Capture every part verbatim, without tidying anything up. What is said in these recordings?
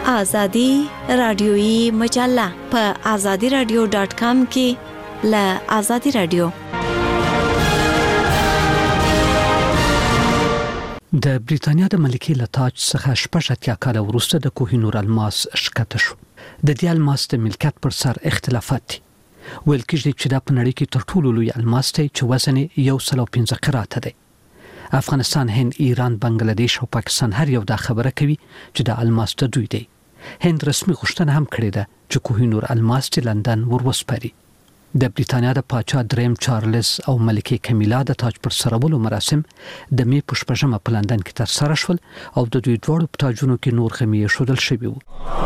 آزادی رادیویی مجله په آزادی رادیو ډاټ کام کې ل آزادی رادیو د بریتانیا د ملکي لتاج څخه شپږ اتیا کال وروسته د کوهینور الماس شکته شو. د دې الماس د ملکیت پر سر اختلافات دي. ویل کېږي چې دا په نړۍ کې تر ټولو لوی الماس دی چې وزن یې یو سل او پنځه قراته دی. افغانستان، هند، ایران، بنگلاديش او پاکستان هر یو دا خبره کوي چې د الماس د دوی دی. هند رسمي غوښتنه هم کړې ده چې کوهینور الماس د لندن وروسپاري. د بریتانیا د پاچا دریم چارلز او ملکه کمیلا د تاج پر سرولو مراسم د می په شپږمه په لندن کې ترسره شول او د دوی دواړو په تاجونو کې نور خمیر شودل شوی وو.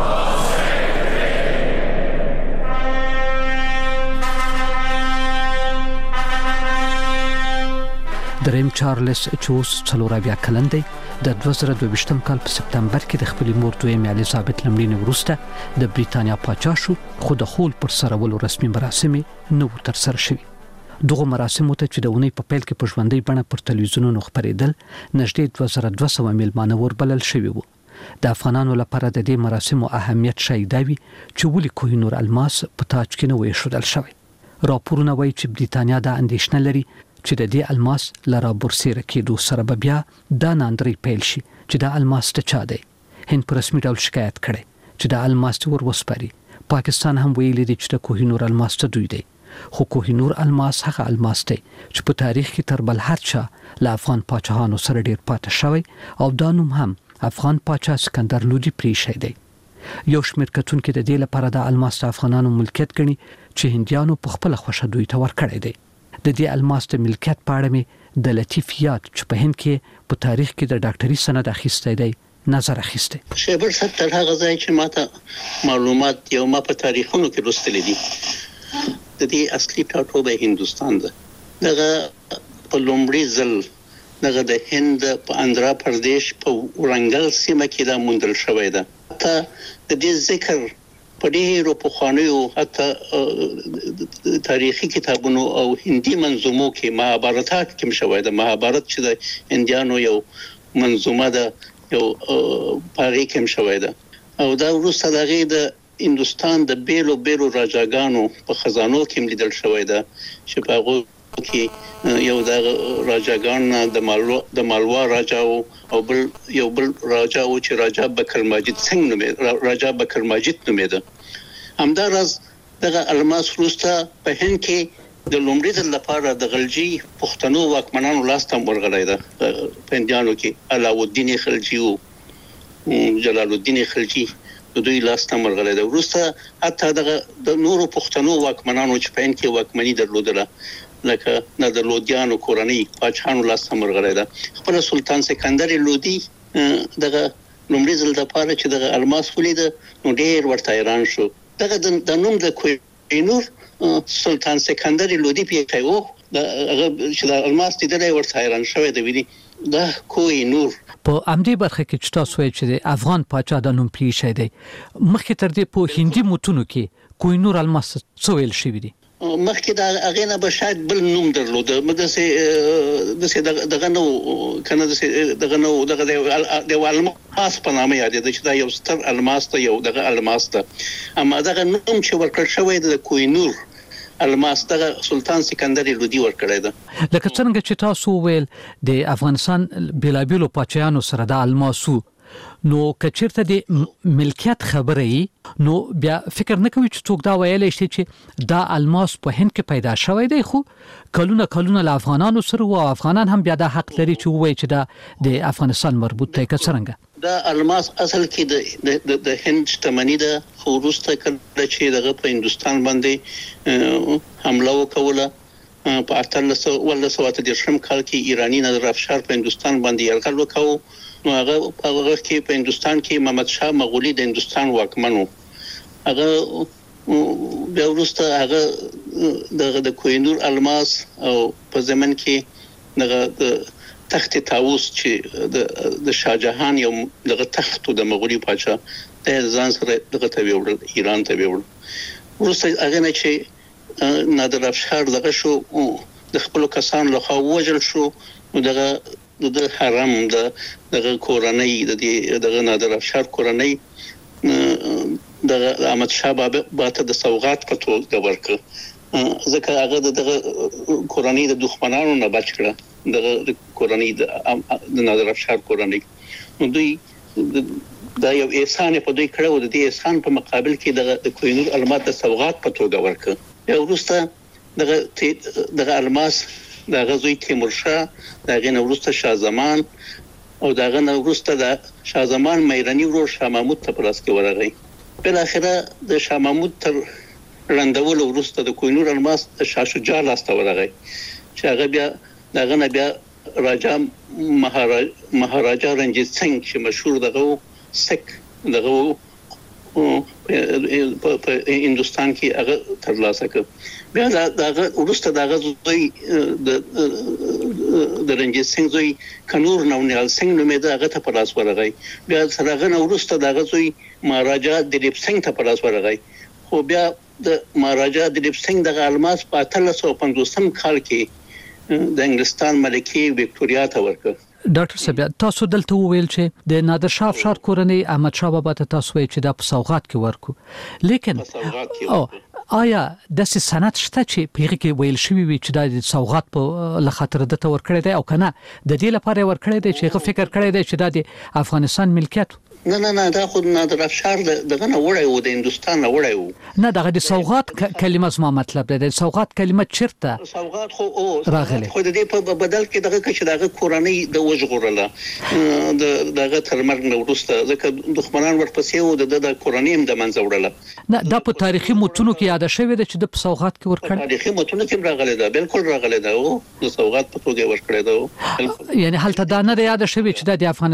دریم چارلز چې اوس څلور اویا کلن دی د دوه زره دوه ویشتم کال په سپتمبر کې د خپلې مور دویم الیزابت لومړنۍ وروسته د بریتانیا پاچا شو، خو د خول پر سرولو رسمي مراسم نه و ترسره شوي. دغه مراسمو ته چې د اونۍ په پیل کې په ژوندۍ بڼه پر تلویزیونونو خپرېدل نږدې دوه زره دوه سوه میلمانه وربلل شوي وو. د افغانانو لپاره د دې مراسمو اهمیت شاید دا وي چې ولې کوهینور الماس په تاج کې نه و ایښودل شوی. راپورونه وایي چې بریتانیا دا اندېښنه لري چې د دې الماس لرا بورسیره کېدو سره به بیا دا ناندري پیل شي چې دا الماس ته چا دی. هند په رسمي ډول شکایت کړي چې دا الماس ور وسپاري. پاکستان هم ویلي دی چې د کوهینور الماس ته دوی دی. خو کوهینور الماس هغه الماس دی چې په تاریخ کې تر بل هر چا له افغان پاچاهانو سره ډیر پاتې شوی او دا نوم هم افغان پاچا سکندر لودي پریښی دی. یو شمېر کتونکو د دې لپاره د الماس د افغانانو ملکیت ګڼي چې هندیانو په خپل خوښه دوی ته ورکړی دی. د دې الماس د ملکیت په اړه مې د لطیف یاد چې په هند کې په تاریخ کې د ډاکټري سند اخیستی دی نظر اخیسته. شیبر صاحب تر هغه ځای چې ماته معلومات یو ما په تاریخونو کې لوستل دي د دې اصلي ټاټوبه هندستان ده. دغه په لومړي ځل دغه د هند په اندرا پردیش په ورنګل سیمه کې دا موندل شوی ده. ته د دې ذکر په ډیرو پخوانیو حتی تاریخي کتابونو او هندي منظومو کې مهابارتات کې مشوي ده. مهابارت چې د هندیانو یو منظومه ده یو پاره کې مشوي ده او دا وروسته دغه د هندستان د بیلو بیلو راجاګانو په خزانو کې لیدل شوی ده چې په هغه کې یو د راجاګان د مالوا د مالوا راجا او بل یو بل راجا او چې راجا بکر ماجد سنگ نومې راجا بکر ماجد نومې ده. همدارس دغه الماس وروسته په هند کې د لومړي ځل لپاره د غلجي پښتنو واکمنانو لاس ته ورغلی ده. په هندیانو کې علاءالدین خلجي او جلال الدین خلجي د دوی لاس ته ورغلی ده. وروسته حتی دغه د نورو پښتنو واکمنانو چې په هند کې واکمني درلودله لکه د لودیانو کورنۍ پاچاهانو لاس ته ورغلی ده. خپل سلطان سکندر لودي دغه لومړي ځل لپاره چې دغه الماس ولید نو ډیر ورته حیران شو. دغه د نوم د کوهینور سلطان سکندر لودي پیښو هغه چې د الماس دیدلای ورته حیران شوی دی ویلي دا کوهینور. په امدی برخه کې چې تاسو وایئ چې د افغان پاچا د نوم پریښی دی مخکې تر دې په هندي متونو کې کوهینور الماس څه ویل شوی دی؟ مخکې دا هغه نه به شاید بل نوم درلوده مده سي د سي دغه نو کنه د سي دغه نو دغه د الماس په نامه یاد دي چې دا یو ستر الماس ته یو دغه الماس ته اما دغه نوم چې ورکړ شوی د کوهینور الماس دغه سلطان سکندر لودي ورکړی ده. لکه څنګه چې تاسو ویل د افغانستان بلابلو پاچایانو سره د الماسو نو کچیرته د ملکیت خبرې نو بیا فکر نه کوي چې څوک دا ویلی شي چې دا الماس په هند کې پیدا شوی دی خو کلونه کلونه له افغانانو سره او افغانان هم بیا دا حق لري چې وایي چې دا د افغانستان مربوط دی که څرنګه؟ دا الماس اصل کې د د هند شتمنۍ ده خو وروسته کله چې دغه په هندستان باندې حمله وکوله په اتلس ولس او اتدیرشم کال کې ایرانی نادر افشار په هندستان باندې یرغل وکاو. نو هغه په هغه کې په هندستان کې محمد شاه مغولي د هندستان واکمنو هغه بیا وروسته هغه د کوهینور الماس او په زمن کې دغه تخت طاووس چې د شاهجهان یو دغه تخت د مغولي پاچا د ځان سره دغه ته ویوړل ایران ته ویوړل. وروسته هغه نه چې نادر افشار دغه شو د خپل کسان له خوا وژل شو نو دغه د حرم د دغه کورنۍ د دغه نادر افشار کورنۍ د احمد شاه بابا ته د سوغات په توګه ورکړ ځکه هغه د کورنۍ د دښمنانو نه بچ کړه د کورنۍ د نادر افشار کورنۍ نو دوی دا یو احسان په دوی کړو د دې احسان په مقابل کې د کوهنور الماس د سوغات په توګه ورکړ بیا وروسته دغه دغه الماس د غزوی تیمورشاه دغه نورسته شاه زمان او دغه نورسته د شاه زمان مېرانی ورور شاه محمود ته پلاس کې ورغی بل اخره د شاه محمود تر رندول وروسته د کوهنور الماس د شاه شجاع لاس ته ورغی چې هغه بیا دغه نه بیا راجا مهاراجا رنجیت سنگ چې مشهور دغه سک دغه په هندستان کې هغه ترلاسه کړ بیا دغه وروسته دغه زوی د د رنجیت سنگ زوی کنور نونیال سنگ نومېده هغه ته پلاس ورغی بیا سره نه وروسته دغه زوی مهاراجا دلیپ سنگ ته پلاس ورغی خو بیا د مهاراجا دلیپ سنگ دغه الماس په اتلس سوه پنځوسم کال کې د انګلستان ملکه وکټوریا ته ورکړ ډاکټر صاحب تاسو دلته وویل چې د نادر شاه افشار کورنۍ احمد شاه بابا ته تاسو وایي چې دا په سوغات کې ورکو لیکن او آیا د سند شته چې پیغه کې ویل شوی وي چې د سوغات په لخاطر دته ورکړی دی او کنه د دې لپاره ورکړی دی چې فکر کړی دی چې د افغانستان ملکیت نه نه نه دا خو نادر افشار دغه نه وړای و د هندستان نه وړای و نه دغه د سوغات کلمه زما مطلب دی د سوغات کلمه چیرته سوغات خو او راغلی خو د دې په بدل کې دغه چې دغه کورنۍ د وژغورله د دغه ترمر نه ورسته ځکه دښمنان ورپسې و د د کورنۍ د منځ وړله نه دا په تاریخي متونو کې یاد شوی دی چې د سوغات کې ورکړ تاریخي متونو کې راغلی دا بالکل راغلی دا او د سوغات په توګه ورکړی دا یعنی هلته دا نه یاد شوی چې د افغان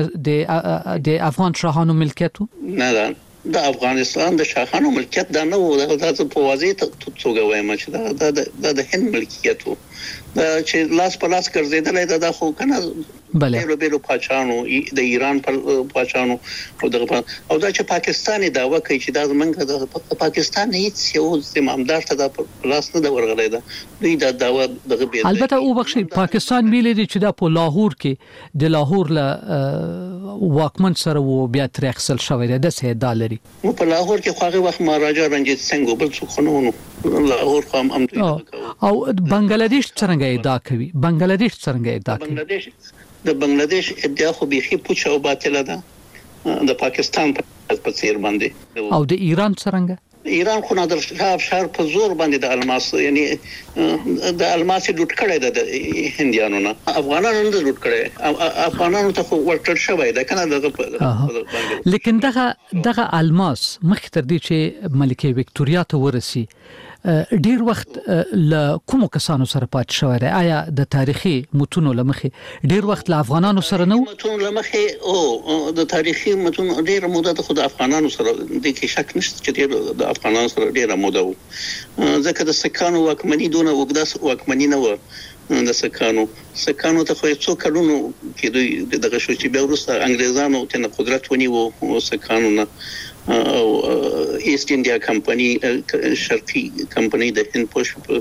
د افغان شاهانو ملکیت نه دا د افغانستان د شاهانو ملکیت دا نه و دا په واضح توګه وایم چې دا د هند ملکیت و دا چې لاس په لاس ګرځیدل دا د خو کنه بله بیرو بیرو پاچانو د ایران پاچانو او د او دا چې پاکستاني داوا کوي چې دا زمونږ د پاکستان هیڅ یو زمامدار ته د لاس نه ورغلی دا دوی دا داوا دغه به البته او بخښي پاکستان ویلي دي چې دا په لاهور کې د لاهور له واکمن سره و بیا ترخصل شوی دی د سه ډالري نو په لاهور کې خو هغه وخت مهاراجا رنجیت سنگ بل څه خنونو لاهور خو هم او بنگلاديش څنګه ادعا کوي بنگلاديش څنګه ادعا کوي بنگلاديش د بنگلاديش ادعا خو بيخي پوچ او باطله ده د پاکستان په څیر باندې او د ایران څنګه ایران خو نادر شاه افشار په زور باندې د الماس یعنی د الماس لوټ کړی د هندیانو نه افغانانو نه لوټ کړی افغانانو ته ورټل شوی دا کنه دغه لیکن دغه دغه الماس مخ تر دې چې ملکه وکټوریا ته ورسی ډیر وخت له کومو کسانو سره پات شوی دی آیا د تاریخي متونو لمخې ډیر وخت له افغانانو سره نو متونو لمخې او د تاریخي متونو ډیر موده د خود افغانانو سره د کې شک نشته چې د افغانانو سره ډیر موده و ځکه د سکانو واکمنی دونه وګداس واکمنی نه و د سکانو سکانو ته خو څو کلونو کې دوی دغه شو چې بیا وروسته انګريزانو ته قدرت ونیو سکانو نه او ایست انډیا کمپنی شرقي کمپنی د هند پوش په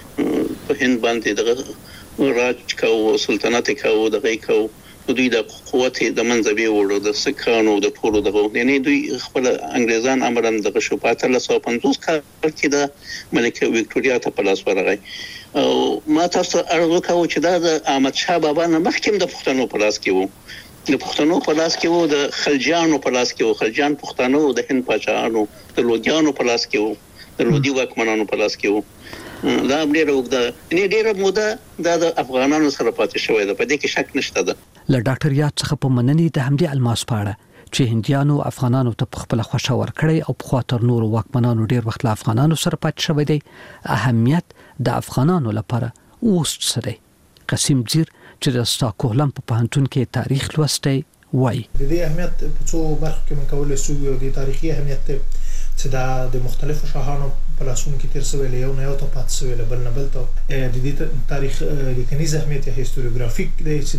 هند باندې دغه راج کو سلطنت کو دغه کو دوی د قوت د منځبي وړو د سکانو د ټولو دغه یعنی دوی خپل انګريزان امرن دغه شو په اتلس سوه پنځوس کال کې د ملکه وکټوریا ته پلاس ورغی او ما تاسو ارزو کوم چې دا د احمد شاه بابا نه مخکې د پښتنو پلاس کې وو د پښتنو په لاس کې وو د خلجانو په لاس کې وو خلجان پښتنو د هند پاچاهانو د لودیانو په لاس کې وو د لودي واکمنانو په لاس کې وو دا ډیره وګړه نه ډیره موده د افغانانو سره پاتې شوې ده په دې کې شک نشته ده ل ډاکټر یاد څخه په مننې د همدې الماس پاړه چې هندیانو افغانانو ته خپل خوښه ورکړي او په خاطر نور واکمنانو ډیر وخت له افغانانو سره پاتې شوی دی اهمیت د افغانانو لپاره اوس څه دی قسم زیر چې د ستاکهلم په پوهنتون کې تاریخ لوستی وای د دې اهمیت په څو برخو کې منکول شو او د تاریخي اهمیت چې د مختلفو شاهانو په لاسونو کې تیر شوی یو نه یو ته پات شوی بل نه بل ته د دې تاریخ لیکنیز اهمیت هیستوریوګرافیک دی چې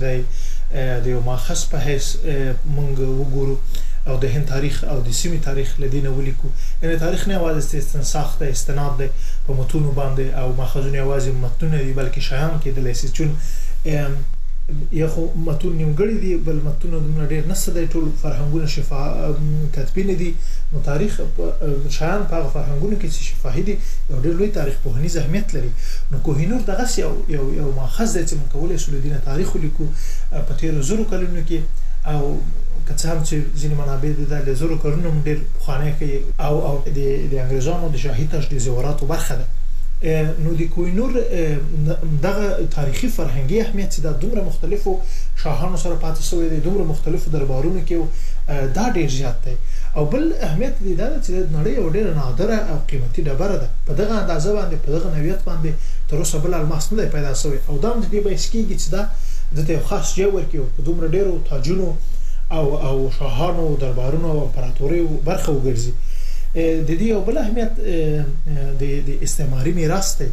د یو ماخص په هیڅ مونږ وګورو او د هند تاریخ او د سیمې تاریخ لدینه ولیکو یعنی تاریخ نه واځي استنساخ ده استناد ده په متونو باندې او ماخذونه واځي متونه دي بلکې شایان کې د لیسچون یا خو متون نیمګړي دي بل متون د ډېر نسه د ټول فرهنګونه شفا کتبین دي نو تاریخ شان په فرهنګونو کې چې شفاهي دي یو ډېر لوی تاریخ پوهنیز اهمیت لري نو کوهینور دغه یو یو یو ماخذ دی چې موږ کولای شو د دینه تاریخ لیکو په تیر زرو کلونو کې او کڅ هم چې ځینې منابع د زرو کلونو ډېر خوانه کوي او او د د انګريزانو د شاهي تجهیزاتو برخه ده نو د کوهینور دغه تاریخي فرهنګي اهمیت چې د دومره مختلفو شاهانو سره پاتې شوی دی دومره مختلفو دربارونو کې دا ډېر زیات دی او بل اهمیت دی دا چې د نړۍ یو ډېر نادره او قیمتي ډبره ده په دغه اندازه باندې په دغه نوعیت باندې تر اوسه بل الماس نه پیدا شوی او دا د دې بایسکیږي چې دا د خاص جوړ کې په دومره ډېرو تاجونو او او شاهانو دربارونو او امپراتوري برخه وګرځي د دې یو بل اهمیت د د استعماري میراث دی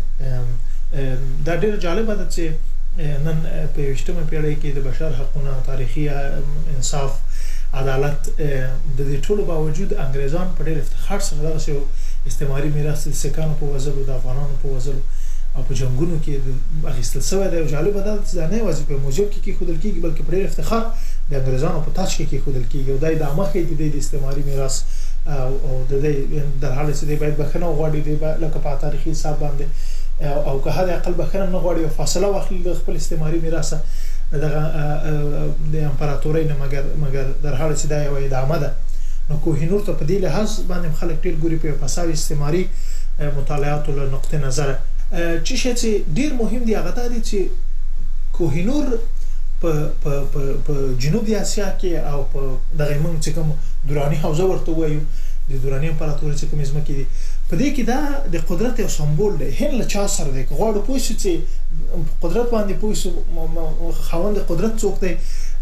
دا ډېر جالب ده چې نن په یوشتمه پیړۍ کې د بشر حقوقو تاریخي انصاف عدالت د دې ټولو باوجود انګريزان په ډېر افتخار سره دغه استعماري میراث د سکانو په وزلو د افغانانو په وزلو او په جنگونو کې اخیستل شوی دی جالب ده چې نه واځي په موزیو کې کې خودل کېږي بلکې په ډېر افتخار د انګريزانو په تاج کې کې خودل کېږي او دای د امخې د استعماري میراث او د دې در حال چې د باید بخنه غواړي د لکه په تاریخي حساب باندې او که هغه عقل بخنه نه غواړي او فاصله واخلي د خپل استعماري میراث دغه د امپراتورۍ نه مګر مګر در حال چې دا یو ادامه ده نو کوهینور ته په دې لحاظ باندې خلک ټیل ګوري په فساوي استعماري مطالعات له نقطه نظر چې شي چې ډیر مهم دی هغه دی چې کوهینور په په په جنوبي اسیا کې او په دغه موږ چې کوم دوراني حوزه ورته وایو د دوراني امپراتوري چې کوم ځمکې دي په دې کې دا د قدرت یو سمبول دی هند له چا سره دی غواړو پوه شو چې قدرت باندې پوه شو خاوند قدرت څوک دی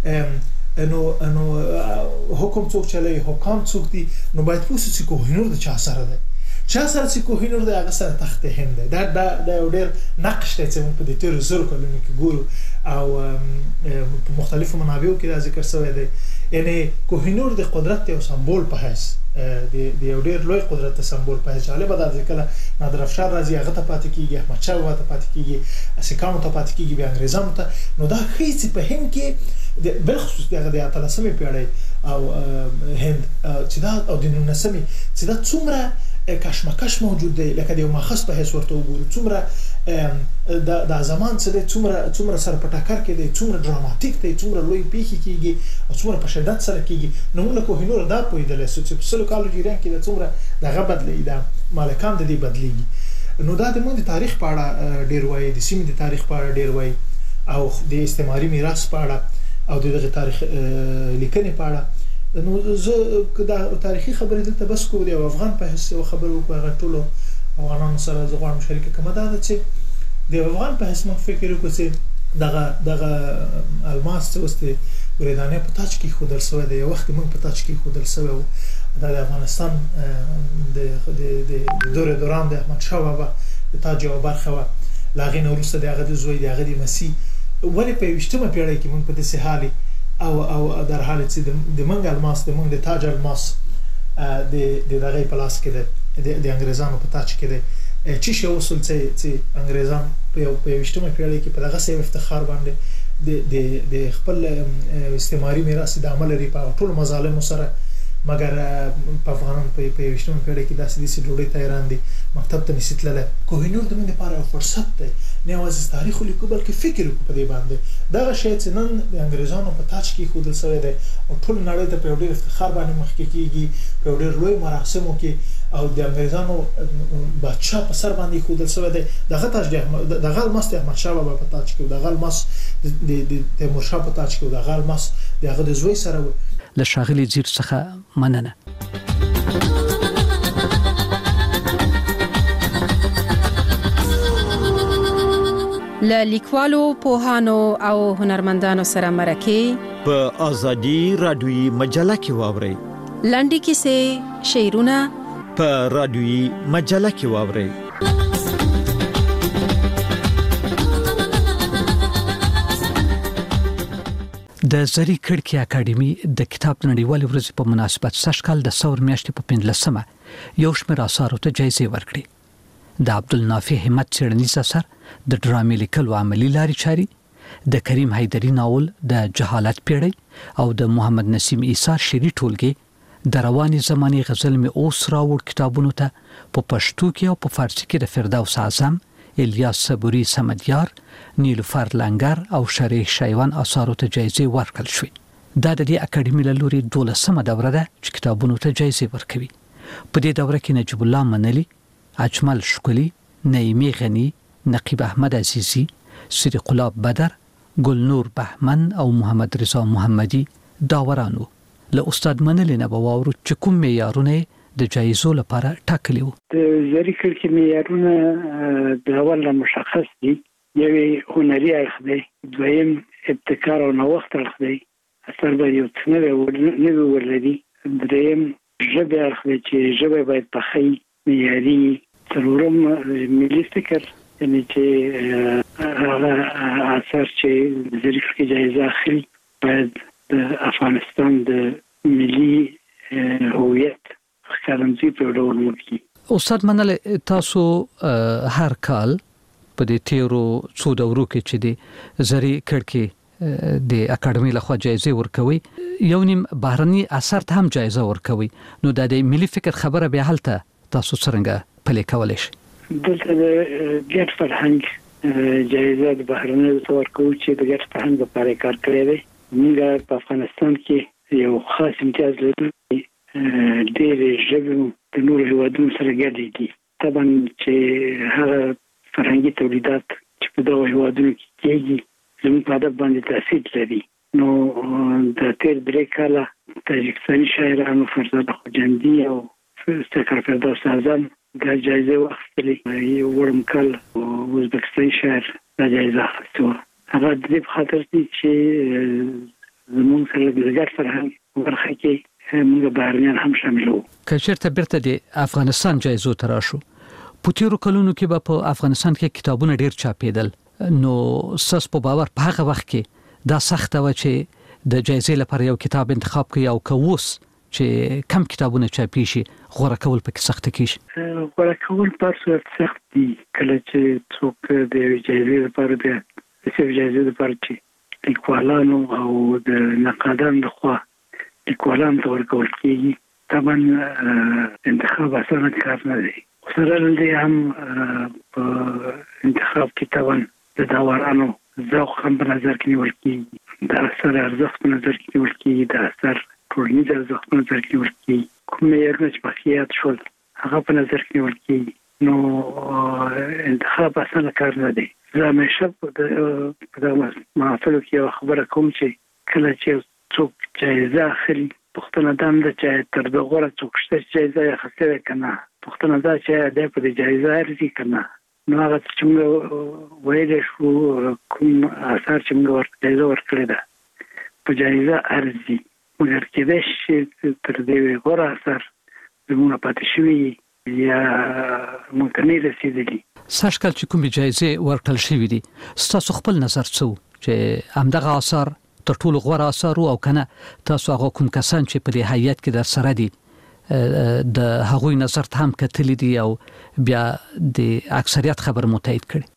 نو نو حکم څوک چلای حکام څوک دي نو باید پوه شو چې کوهینور د چا سره دی چا سره چې کوهینور د هغه سره تخت هند دا دا د ډېر نقش دی چې په دې تیر زر کلونو کې ګورو او په مختلفو منابعو کې دا ذکر شوی دی یعنی کوهینور د قدرت یو سمبول په حیث د یو ډېر لوی قدرت سمبول په حیث جالب ده ځکه نادر افشار راځي هغه ته پاتې کیږي احمد شاه ته پاتې کیږي اسکانو ته پاتې کیږي بیا انګریزانو ته نو دا هیڅ په هند کې بل خصوص دغه د اتلسمې پیړۍ او هند چې دا او د نولسمې چې دا څومره کشمکش موجود دی لکه د یو ماخذ په حیث ورته وګورو څومره د د زمان څخه د څومره څومره سره په ټکر کې دی څومره ډراماتیک دی څومره لوی پیښې کیږي او څومره په شدت سره کیږي نو موږ له کوهینور دا پوهیدل چې په سلو کالو جریان کې د څومره دغه بدلې ده مالکان د دې بدلېږي نو دا د موږ د تاریخ په اړه ډیر وایي د سیمې د تاریخ په اړه ډیر وایي او د استعماري میراث په اړه او دغه تاریخ لیکنې په اړه نو زه کدا تاریخي خبرې دلته بس کوم دی افغان په حیث خبرو کوم هغه ټولو افغانانو سره زه غواړم شریک کوم دا چې د افغان په حیث مخ فکر وکړو چې دغه دغه الماس چې واستي ورېدانه په تاج کې خودل سوی دی وخت موږ په تاج کې خودل سوی و د افغانستان د د دور دوران د احمد شاه بابا د تاج او برخه و لاغین وروسته دغه د زوی دغه د مسی ولې په وشتمه پیړۍ کې موږ په دې حالي او او در حال چې د منګ الماس د منګ د تاج الماس د د دغه پلاس کې د د انګريزانو په تاج کې د چې شو وصل چې چې انګريزان په په وشتمه پیړۍ کې په دغه سیمه افتخار باندې د د د خپل استعماري میراث د عمل لري په ټول مظالم سره مګر په افغانان په په وشتمه پیړۍ کې داسې دي چې ډوډۍ تیران دي مکتب ته نشیتله کوهینور د موږ لپاره فرصت دی نه واځي تاریخ لیکو بلکې فکر وکړو په دې باندې دا شی چې نن د انګريزانو په تاج کې خودل سره دی او ټول نړۍ ته په ډېر افتخار باندې مخ کې کیږي په ډېر لوی مراسمو کې او د انګريزانو بادشاہ په سر باندې خودل سره دی دغه تاج دغه الماس احمد شاه بابا په تاج کې دغه الماس د د تیمور شاه په تاج کې دغه الماس دغه د زوی سره له شاغلي زیر څخه مننه له لیکوالو پوهانو او هنرمندانو سره مرکه په ازادي رادیوي مجله کې واوري لنډي کیسې شعرونه په رادیوي مجله کې واوري د زری کړکۍ اکیډمي د کتاب نړیوال ورځ په مناسبت سشکال د ثور میاشتې په پنځلسمه یو شمېر اثارو ته جایزې ورکړې د عبدالنافع همت څېړنیز اثر د ډرامې لیکلو عملي لارې چارې د کریم حیدری ناول د جهالت پیړۍ او د محمد نسیم عیسی شری ټولګي د رواني زماني غزل می اوس راوړ کتابونو ته په پښتو کې او په فارسی کې د فردوس اعظم، الیاس صبوري سمدیار، نیلوفر لنگر او شریح شایوان اثارو ته جایزې ورکړل شوې. دا د دې اکاډمي له لوري دولسمه دوره ده چې کتابونو ته جایزې ورکوي. په دې دوره کې نجیب الله منلی، اجمل شکلی، نعیمی غنی، نقیب احمد عزیزی، صدیق الله بدر، گلنور بهمن او محمد رضا محمدی داورانو. له استاد منلی نه باور چې کوم معیارونه د جایزو لپاره ټاکلي وو. د زری کړکې معیارونه د اول مشخص دي. یوې هنري اړخ دی، دویم ابتکار او نوښت اړخ دی، اثر به یو څه نه ولري، دریم ژبه اړخ دی چې ژبه باید پخې معیاري، څلورم ملي فکر، یعنی چې هغه اثر چې د زری کړکې جایزه اخلي باید د افغانستان د ملي هویت ښکارندوی په ډول وکړي. استاد منل، تاسو هر کال په دې تیرو څو دورو کې چې د زری کړکې د اکاډمي لخوا جایزې ورکوي، یو نیم بهرني اثر ته هم جایزه ورکوي، نو د ملي فکر خبره به هلته تاسو څنګه پلي کولای شئ؟ دلته د ګډ فرهنګ جایزه د بهرني ورکوي چې د ګډ فرهنګ لپاره کار کړی دی. موږ په افغانستان کې یو خاص امتیاز لرو، ډېر ژبې د نورو هیوادونو سره ګډې دي. طبعا چې هغه فرهنګي تولیدات چې په دغو هیوادونو کې کېږي زموږ په ادب باندې تاثیر لري. نو د تېر درې کاله تاجکستاني شاعرانو فرزاد خوجندي او سکر فردوس اعظم دا جایزه واخیستلې. یو وړم کال ازبکستاني شاعر دا جایزه اخیستې وه. هغه د دې په خاطر دي چې زموږ سره د ګډ فرهنګ برخه کې موږ بهرنیان هم شامل وو. که چېرته بیرته د افغانستان جایزو ته راشو، په تېرو کلونو کې به په افغانستان کې کتابونه ډېر چاپېدل، نو ستاسو په باور په هغه وخت کې دا سخته وه چې د جایزې لپاره یو کتاب انتخاب کړئ، او که اوس چې کم کتابونه چاپی شي غوړه کول پکې سخت کیږي؟ غوړه کول په صورت سخت دي. کله چې څوک د جایزې لپاره د سیف جایزې لپاره چې لیکوالانو او د نقادانو لخوا لیکوالانو ته ورکول کیږي، طبعا انتخاب اسانه کار نه دی. سره له دې هم په انتخاب کې طبعا د داورانو ذوق هم په نظر کې نیول کیږي، د اثر ارزښت په نظر کې نیول کیږي، د اثر ټولنیز ارزښت په نظر کې نیول کیږي، کوم معیارونه چې مخکې شول هغه په نظر کې نیول کیږي. نو انتخاب اسانه کار نه دی. زه همیشه په دغه محافلو کې یو خبره کوم چې کله چې څوک جایزه اخلي، پوښتنه دا نه ده چې تر ده غوره څوک شته چې جایزه یې اخیستې ده که نه، پوښتنه دا چې دی په دې جایزه ارزي که نه. نو هغه څه چې موږ ویلی شو، کوم اثار چې موږ ورته جایزه ورکړې ده په جایزه ارزي، مګر کېدای شي چې تر دې غوره اثر زموږ نه پاتې شوي یا موږ ته نه رسېدلي. سږ کال چې کومې جایزې ورکړل شوي دي، ستاسو خپل نظر څه و چې همدغه اثار تر ټولو غوره اثار و، او که نه تاسو هغه کوم کسان چې په دې هیئت کې در سره دي د هغوی نظر ته هم کتلی دي او بیا د اکثریت خبر مو تایید کړي؟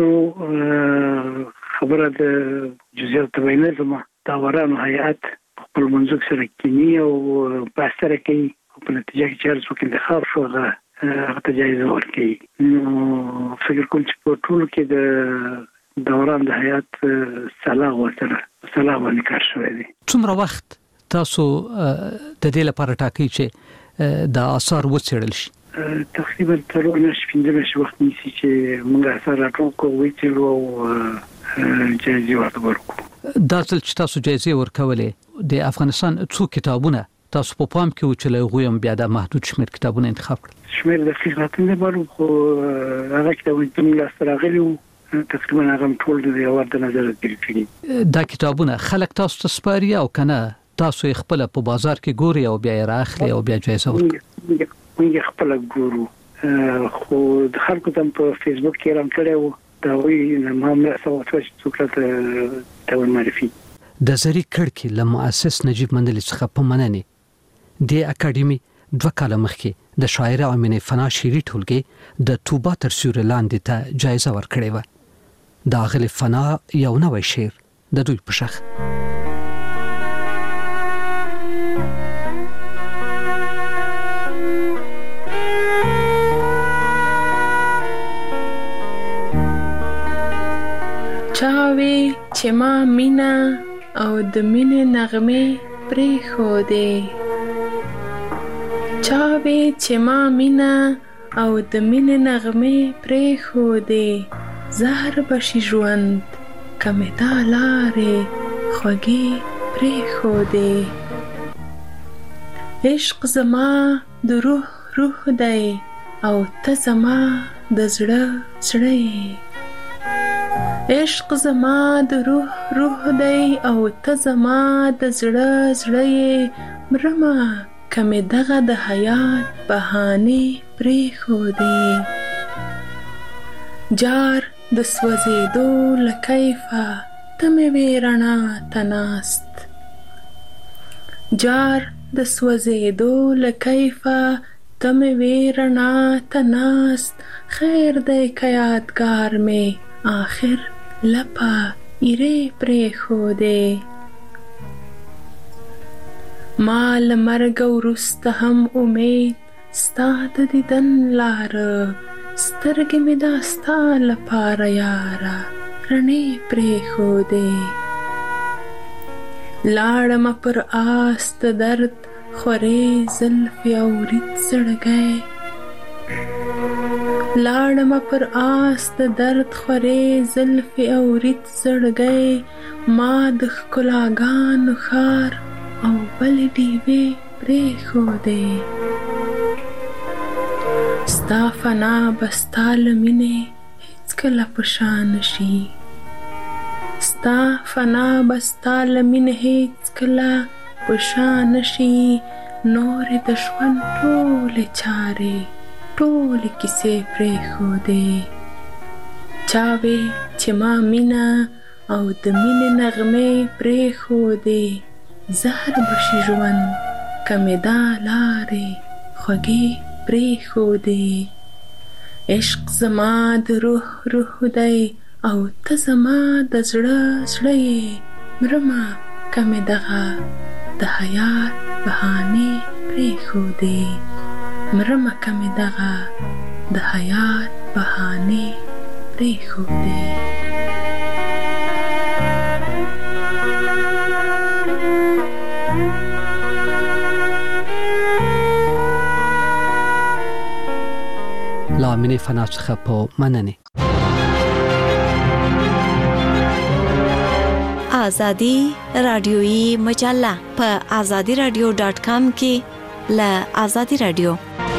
دلته خبره د جزئیات ته ویل زما داورانو هیئت خپل منځ سره کینی او بحث سره کوي، په نتیجه کې چې هر څوک انتخاب شو هغه ته جایزه ورکوي. نو فکر کوم چې په ټولو کې د دوران د هیئت سلا ورسره سلا باندې کار شوی دی. څومره وخت تاسو د دې لپاره ټاکئ چې د آثار وڅېړل شي؟ تقریبا څلور میاشتې پنځه میاشتې وخت نیسي چې موږ آثار راټول کړو، وڅېړو او جایزې ورته ورکړو. دا ځل چې تاسو جایزې ورکولې، د افغانستان څو کتابونه تاسو په پام کې و چې له هغوی هم بیا د محدود شمېر کتابونه انتخاب کړل؟ شمېر دقیق راته نه معلوم، خو هغه کتابونه چې موږ لاسته راغلي وو تقریبا هغه ټول د یوار د نظر تېر کړي. دا کتابونه خلک تاسو ته سپاري او که نه تاسو یې خپله په بازار کې ګورئ او بیا یې رااخلئ او بیا جایزه ورکړئ؟ موږ یې خپله ګورو، خو د خلکو ته په فیسبوک کې اعلان کړی و، د هغوی نه ما مرسته وشوه چې څوک راته ته ورمعرفي. د زری کړکې له مؤسس نجیب منلي څخه په مننې دې اکاډمي دوه کاله مخکې د شاعره امینه فنا شعري ټولګي د توبه تر سیوري لاندې ته جایزه ورکړې وه. د اغلی فنا یو نوې شعر د دوی په شخ. چاوي چې ما مینا او د مینې نغمه پرې خو دې، چاوي چې ما مینا او د مینې نغمه پرې خو دې، زهر بشي ژوند کمه دا لارې خوږې پرې خو دې. عشق زما د روح روح دی او ته زما د زړه زړه. عشق زما د روح روح دی او ته زما د زړه زړه. مرما کمه دغه د حیات بهانه پرې خو دې. جار د سوځېدو لکیفه ته مې ویرنا تناست، جار د سوځېدو لکیفه ته مې ویرنا تناست. خیر دی که یادگار مې آخر لپا ایره پرې خو دې. ما لمرګ وروسته هم امید ستا د دیدن لاره، سترګې مې دا ستا لپاره یاره رڼې پرې خو دې. لاړم پر آس د درد خورې زلفې او رید زړګی، لاړم پر آس د درد خورې زلفې او رید زړګی. ما د ښکلاګانو ښار او بلې ډیوې پرې خو دې. ستا فنا به ستا له مینې هېڅکله په شا نشي، ستا فنا به ستا له مینې هېڅکله په شا نشي. نورې د ژوند ټولې چارې ټولې کیسې پرې خو دې. چاوي چې ما مینا او د مینې نغمې پرې خو دې، زهر بشي ژوند کمه دا لارې خوږې پرې خو دې. عشق زما د روح روح دی او ته زما د زړه زړه. مرما کمه دغه د حیات بهانه پرې خو دې. مرما کمه دغه د حیات بهانه پرې خو دې. لامینې فنا څخه په مننه. آزادی رادیویی مجله په آزادی رادیو ډاټ کام کې ل آزادی رادیو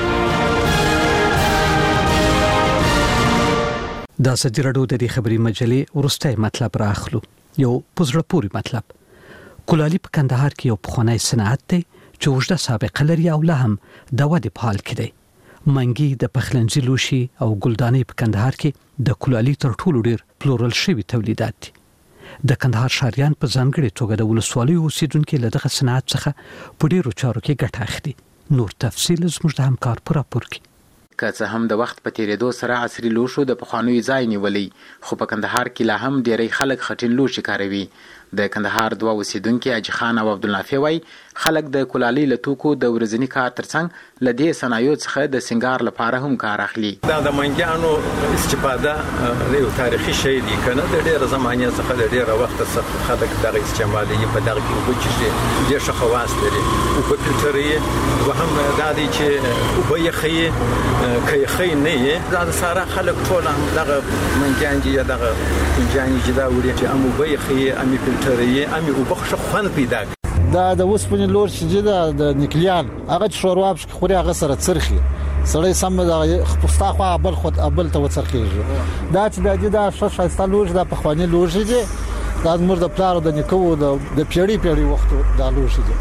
د آزادی رادیو د دې خبري مجلې ورسته مطلب راخلو. یو پزړه پوری مطلب. کولالي په کندهار کې یو پخوانی صنعت دی چې وجده سابقه لري او لا هم د ودې په حال کې دی. منګي د پخلنځي لوشي او ګلدانې په کندهار کې د کولالي تر ټولو ډیر پلورل شوی تولیدات دي. د کندهار شاریان په ځانګړي توګه د ولسوالۍ اوسیدونکو له دغه صنعت څخه په ډیرو چارو کې ګټه اخلي. نور تفصیل زموږ د همکار پر راپور کې. که څه هم د وخت په تیریدو سره عصري لوښو د پخوانیو ځای نیولی، خو په کندهار کې لا هم ډیری خلک خټین لوښي کاروي. د کندهار دوه اوسیدونکي اجي خان او عبدالنافع وایي خلک د کولالۍ له توکو د ورځني کار ترڅنګ له دې صنایعو څخه د سنگار لپاره هم کار اخلي. دا د منګیانو استفاده یو تاریخي شی دی کنه، د ډیره زمانه څخه د ډیره وخت څخه خلک دغه استعمالي په دغه کې وبچي د ښه خواص لري او په فلټري وهم دا دی چې او به یخي کوي خي نه دا ساره خلک ټول دغه منګیان دي دغه منګیان دي دا وري چې امو به یخي امي فلټري امي او بخښه خوان پیدا دا د وسپنې لور چې دا د نکلیان هغه شوروا بش خوري هغه سره څرخي سړی سم د خپستا خو ابل خود ابل ته وڅرخيږي. دا چې د دې دا شاشه لور د پخوانی لور دي دا موږ د پلار د نکو د پیړی پیړی وخت د لور دي.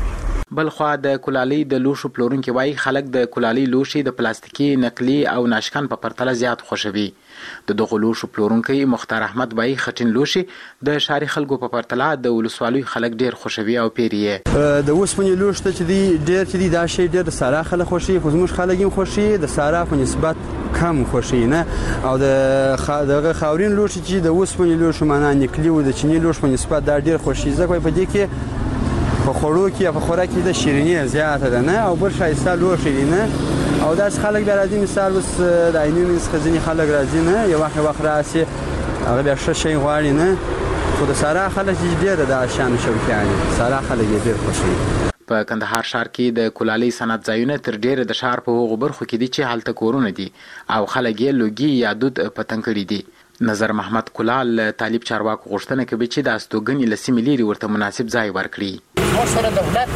بل خو د کولالي د لوشو پلورونکو وایي خلک د کولالي لوشي د پلاستیکي نقلي او ناشکن په پرتله زیات خوښوي. د دغه لوشو پلورونکو مختار احمد وایي خټین لوشي د شاري خلکو په پرتله د ولسوالۍ خلک ډیر خوښوي او پیری د اوسپنې لوش ته چې دی ډیر چې دی دا شی ډیر د سارا خلک خوښي، خو زموږ خلک هم خوښي د سارا په نسبت کم خوښي نه. او د دغه خاورین لوش چې د اوسپنې لوش معنا نقلي او د چینی لوش په نسبت دا ډیر خوښي، ځکه په دې کې په خوړو کې په خوراک کې د شیرینی زیاته ده نه او بل شایسته لوښي دي نه. او داس خلک بیا راځي مثال بس د عینونو څخه ځینې خلک راځي نه یو وخت وخت راسي هغه بیا ښه شی غواړي نه، خو د سارا خلک ډېر د شان شوقیان سارا خلک ډېر خوښوي. په کندهار ښار کې د کولالي صنعت ځایونه تر ډېره د ښار په هغو برخو کې دي چې هلته کورونه دي او خلک یې لوګي یا دود پتنګ کړي دي. نظر محمد کولال طالب چارواکو غوښتنه کوي چې د استوګنې له سیمې لرې ورته مناسب ځای ورکړي. موږ سره دولت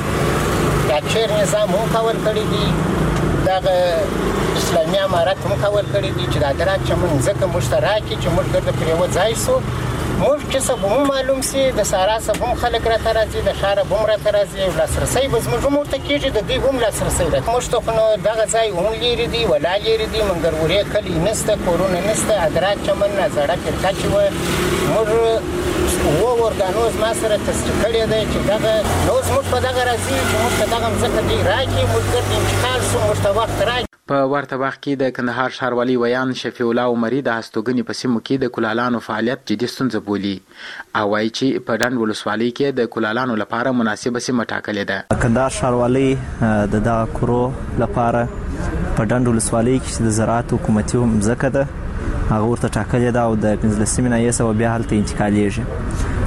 د چیر نظام هم کول کړی دی، دغه اسلامي امارت هم کول کړی دی چې د ادراک چمن ځکه مشترکي چې موږ ګرځو پر یو ځای سو موږ چې څه به معلوم سي د سارا څخه هم خلک راته راځي د ښار به هم راته راځي او لاسرسی به زموږ هم ورته کېږي د دوی هم لاسرسی راته. موږ ته خو نو دغه ځای هم لرې دي ولا لرې دي منګرورې کلي نسته کورونه نسته ادراک چمن نه زړه فرقه چې وه موږ و ورګانوز ما سره تصدیق کړی دی چې دغه نو زموږ په دغه راځي چې موږ ته دغه مځکه دوی راکړي موږ ګرد انتقال سو موږ ته وخت راکړي. په ورته وخت کې د کندهار ښاروالي ویان شفیع الله عمري د هستوګنې په سیمو کې د کولالانو فعالیت جدي ستونزه بولي او وایي چې په ډنډ ولسوالۍ کې د کولالانو لپاره مناسبه سیمه ټاکلې ده. کندهار ښاروالۍ د دغه کورو لپاره په ډنډ ولسوالۍ کې چې د زراعت حکومتي مځکه ده هغه ورته ټاکلې ده او د پنځلسمې نه یې سوه بیا هلته انتقالیږي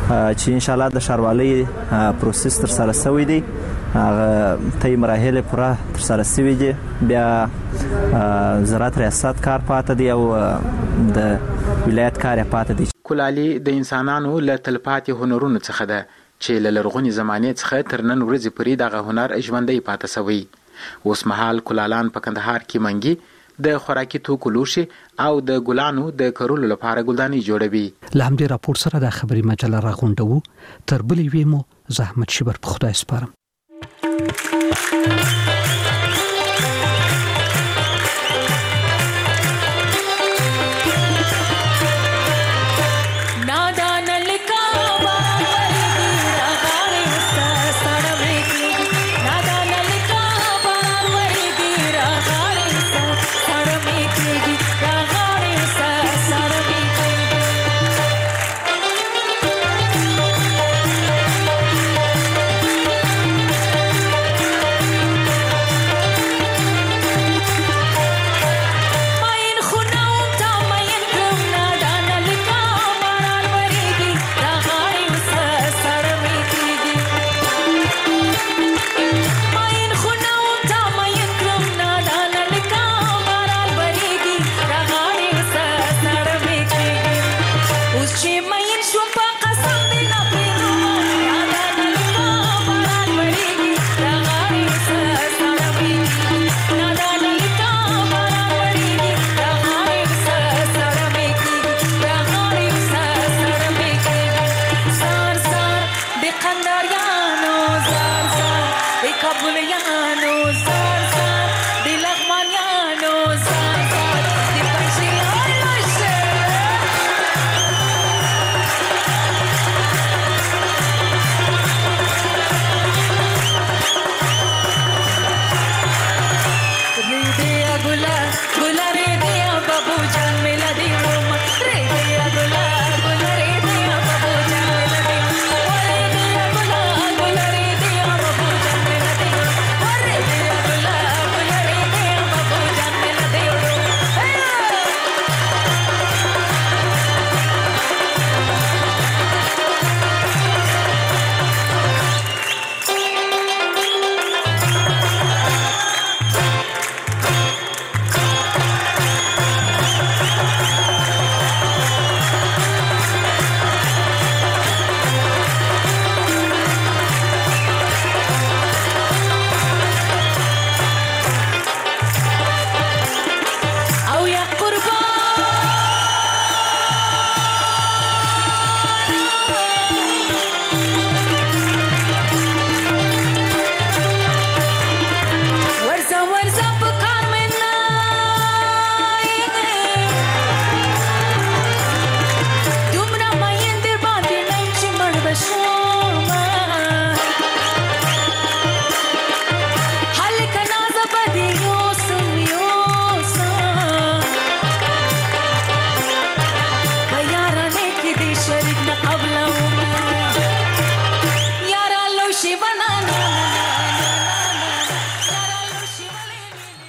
چې انشاءالله د ښاروالۍ پروسس تر سره سوی دی، هغه تی مراحل پوره تر سره سوي دي، بیا زراعت ریاست کار پاته دی او د ولایت کار پاته دی. کولالي د انسانانو له تلپاتې هنرونو څخه ده چې له لرغونې زمانې څخه تر نن ورځې پورې دغه هنر ژوندی پاته سوی. اوس مهال کولالان په کندهار کې منګي د خوراکي توکو لوښي او د ګلانو د کرلو لپاره ګلدانۍ جوړوي. له همدې راپور سره د خبري مجله راغونډوو. تر بلې وې مو زحمت شبر په خدای سپارم.